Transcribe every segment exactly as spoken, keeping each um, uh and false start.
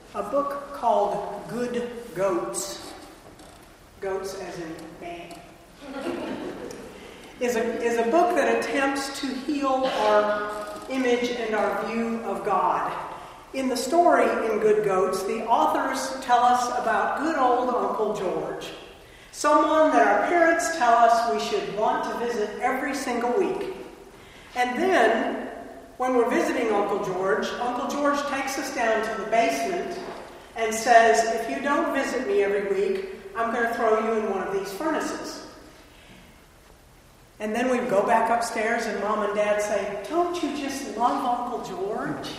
a book called Good Goats, goats as in bang, is a, is a book that attempts to heal our image and our view of God. In the story in Good Goats, the authors tell us about good old Uncle George, someone that our parents tell us we should want to visit every single week. And then, when we're visiting Uncle George, Uncle George takes us down to the basement and says, if you don't visit me every week, I'm going to throw you in one of these furnaces. And then we go back upstairs and Mom and Dad say, don't you just love Uncle George?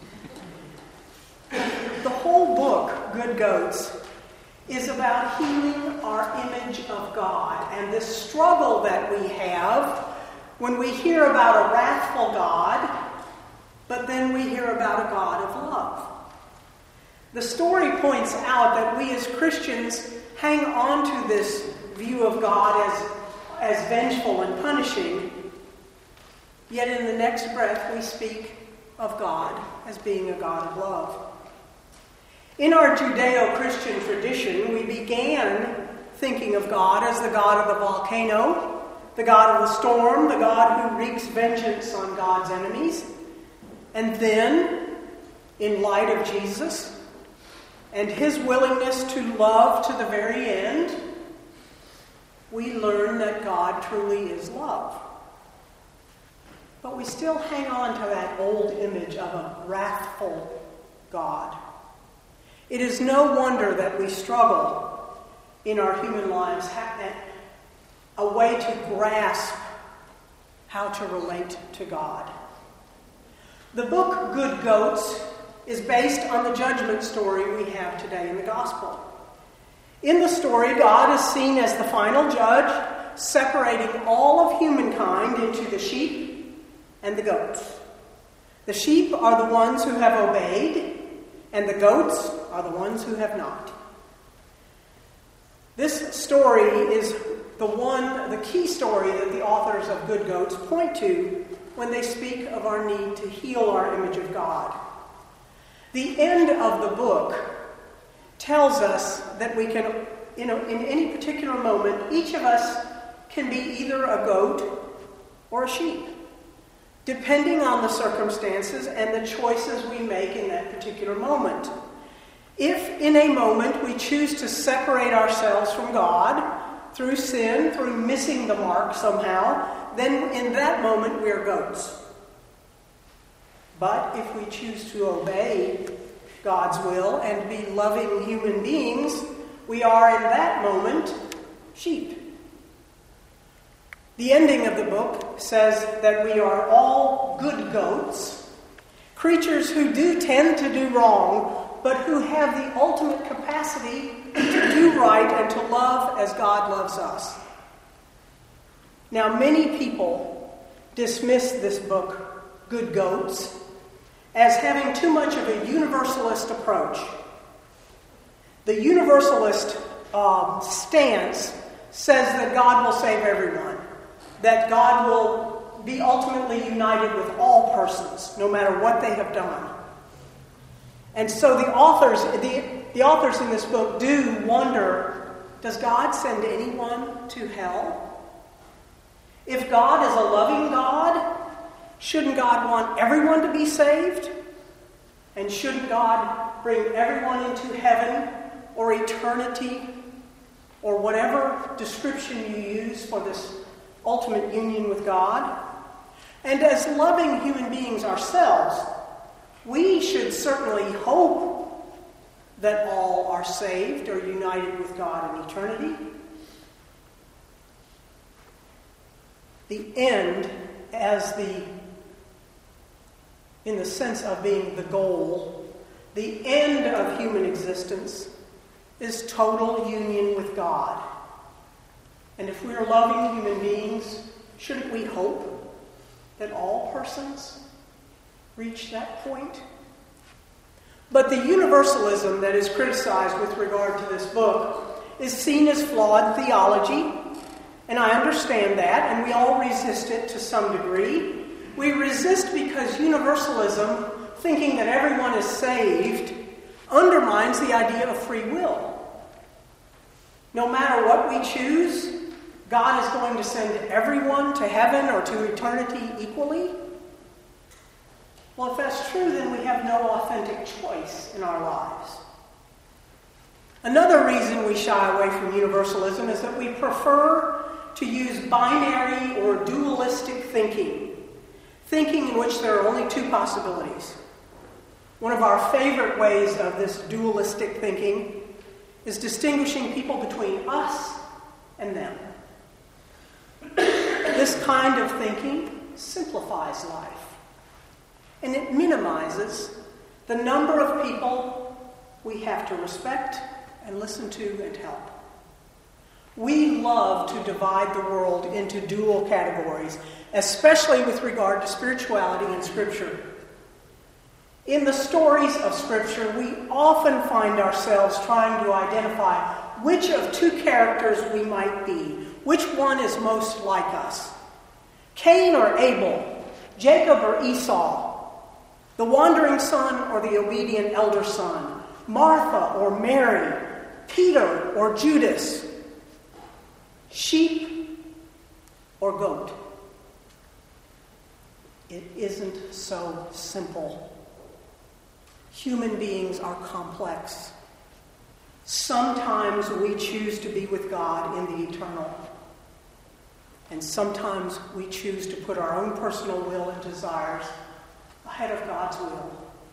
The whole book, Good Goats, is about healing our image of God and this struggle that we have when we hear about a wrathful God, but then we hear about a God of love. The story points out that we as Christians hang on to this view of God as, as vengeful and punishing, yet in the next breath we speak of God as being a God of love. In our Judeo-Christian tradition, we began thinking of God as the God of the volcano, the God of the storm, the God who wreaks vengeance on God's enemies. And then, in light of Jesus and his willingness to love to the very end, we learn that God truly is love. But we still hang on to that old image of a wrathful God. It is no wonder that we struggle in our human lives a way to grasp how to relate to God. The book Good Goats is based on the judgment story we have today in the gospel. In the story, God is seen as the final judge, separating all of humankind into the sheep and the goats. The sheep are the ones who have obeyed, and the goats are the ones who have not. This story is the one, the key story that the authors of Good Goats point to when they speak of our need to heal our image of God. The end of the book tells us that we can, you know, in any particular moment, each of us can be either a goat or a sheep, depending on the circumstances and the choices we make in that particular moment. If in a moment we choose to separate ourselves from God through sin, through missing the mark somehow, then in that moment we are goats. But if we choose to obey God's will and be loving human beings, we are in that moment sheep. The ending of the book says that we are all good goats, creatures who do tend to do wrong, but who have the ultimate capacity to do right and to love as God loves us. Now, many people dismiss this book, Good Goats, as having too much of a universalist approach. The universalist um, stance says that God will save everyone, that God will be ultimately united with all persons, no matter what they have done. And so the authors, the, the authors in this book do wonder, does God send anyone to hell? If God is a loving God, shouldn't God want everyone to be saved? And shouldn't God bring everyone into heaven or eternity or whatever description you use for this ultimate union with God? And as loving human beings ourselves, we should certainly hope that all are saved or united with God in eternity. The end, as the, in the sense of being the goal, the end of human existence is total union with God. And if we are loving human beings, shouldn't we hope that all persons reach that point? But the universalism that is criticized with regard to this book is seen as flawed theology, and I understand that, and we all resist it to some degree. We resist because universalism, thinking that everyone is saved, undermines undermines the idea of free will. No matter what we choose, God is going to send everyone to heaven or to eternity equally. Well, if that's true, then we have no authentic choice in our lives. Another reason we shy away from universalism is that we prefer to use binary or dualistic thinking, thinking in which there are only two possibilities. One of our favorite ways of this dualistic thinking is distinguishing people between us and them. This kind of thinking simplifies life, and it minimizes the number of people we have to respect and listen to and help. We love to divide the world into dual categories, especially with regard to spirituality and Scripture. In the stories of Scripture, we often find ourselves trying to identify which of two characters we might be, which one is most like us. Cain or Abel, Jacob or Esau, the wandering son or the obedient elder son, Martha or Mary, Peter or Judas, sheep or goat. It isn't so simple. Human beings are complex. Sometimes we choose to be with God in the eternal. And sometimes we choose to put our own personal will and desires ahead of God's will.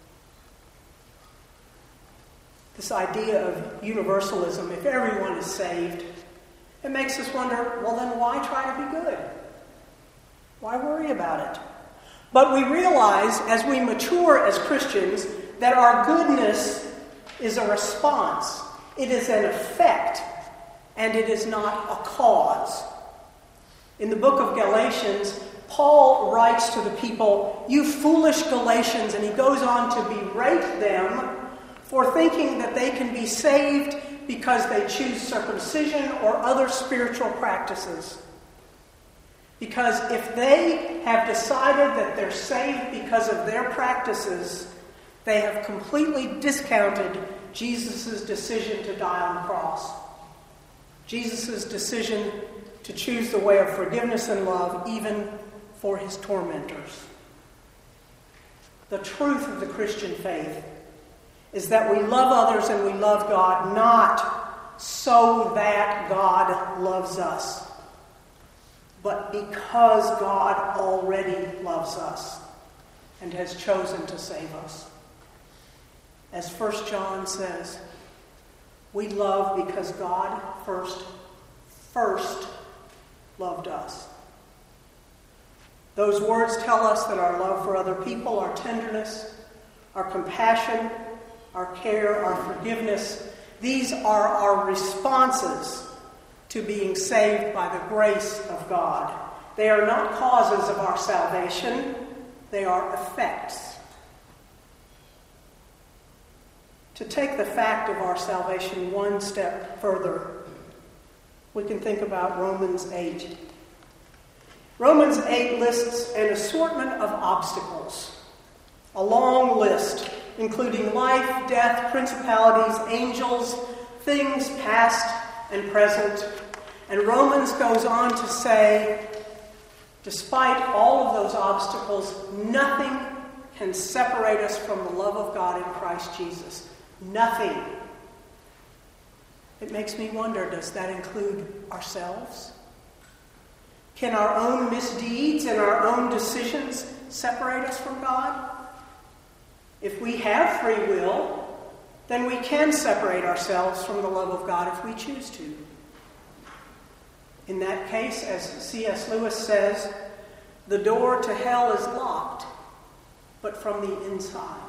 This idea of universalism, if everyone is saved, it makes us wonder, well then why try to be good? Why worry about it? But we realize as we mature as Christians that our goodness is a response. It is an effect, and it is not a cause. In the book of Galatians, Paul writes to the people, "You foolish Galatians," and he goes on to berate them for thinking that they can be saved because they choose circumcision or other spiritual practices. Because if they have decided that they're saved because of their practices, they have completely discounted Jesus' decision to die on the cross. Jesus' decision to choose the way of forgiveness and love, even for his tormentors. The truth of the Christian faith is that we love others and we love God not so that God loves us, but because God already loves us and has chosen to save us. As First John says, we love because God first, first loved us. Those words tell us that our love for other people, our tenderness, our compassion, our care, our forgiveness, these are our responses to being saved by the grace of God. They are not causes of our salvation, they are effects. To take the fact of our salvation one step further, we can think about Romans eight. Romans eight lists an assortment of obstacles, a long list, including life, death, principalities, angels, things past and present. And Romans goes on to say, despite all of those obstacles, nothing can separate us from the love of God in Christ Jesus. Nothing. It makes me wonder, does that include ourselves? Can our own misdeeds and our own decisions separate us from God? If we have free will, then we can separate ourselves from the love of God if we choose to. In that case, as C S Lewis says, the door to hell is locked, but from the inside.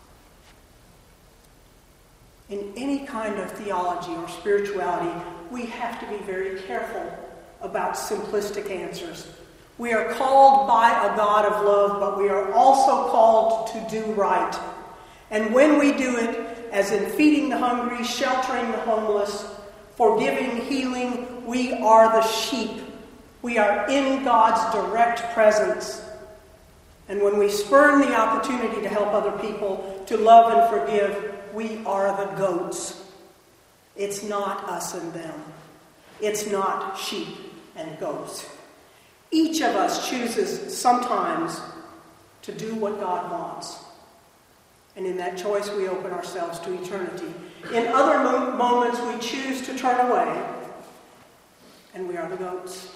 In any kind of theology or spirituality, we have to be very careful about simplistic answers. We are called by a God of love, but we are also called to do right. And when we do it, as in feeding the hungry, sheltering the homeless, forgiving, healing, we are the sheep. We are in God's direct presence. And when we spurn the opportunity to help other people, to love and forgive, we are the goats. It's not us and them. It's not sheep and goats. Each of us chooses sometimes to do what God wants. And in that choice, we open ourselves to eternity. In other mo- moments, we choose to turn away, and we are the goats.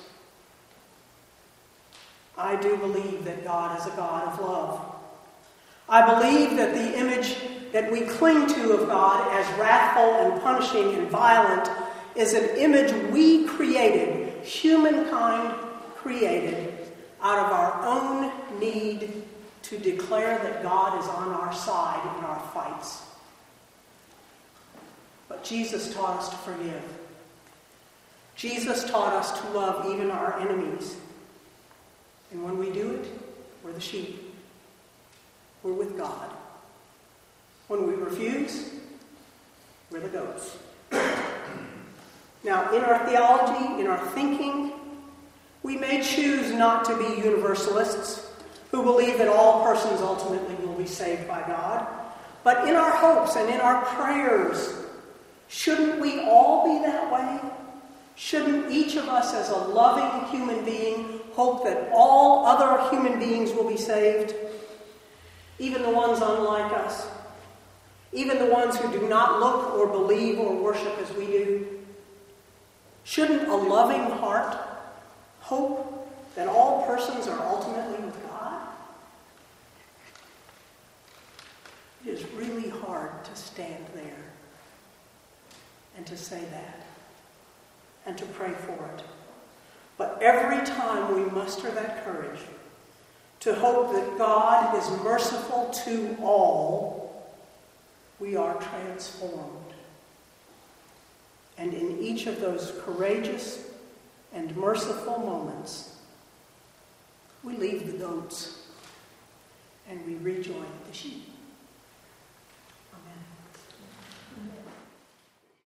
I do believe that God is a God of love. I believe that the image that we cling to of God as wrathful and punishing and violent is an image we created, humankind created, out of our own need to declare that God is on our side in our fights. But Jesus taught us to forgive. Jesus taught us to love even our enemies. And when we do it, we're the sheep. We're with God. When we refuse, we're the goats. Now, in our theology, in our thinking, we may choose not to be universalists who believe that all persons ultimately will be saved by God. But in our hopes and in our prayers, shouldn't we all be that way? Shouldn't each of us as a loving human being hope that all other human beings will be saved? Even the ones unlike us. Even the ones who do not look or believe or worship as we do. Shouldn't a loving heart hope that all persons are ultimately with God? It is really hard to stand there and to say that and to pray for it. But every time we muster that courage to hope that God is merciful to all, we are transformed. And in each of those courageous and merciful moments, we leave the goats and we rejoin the sheep.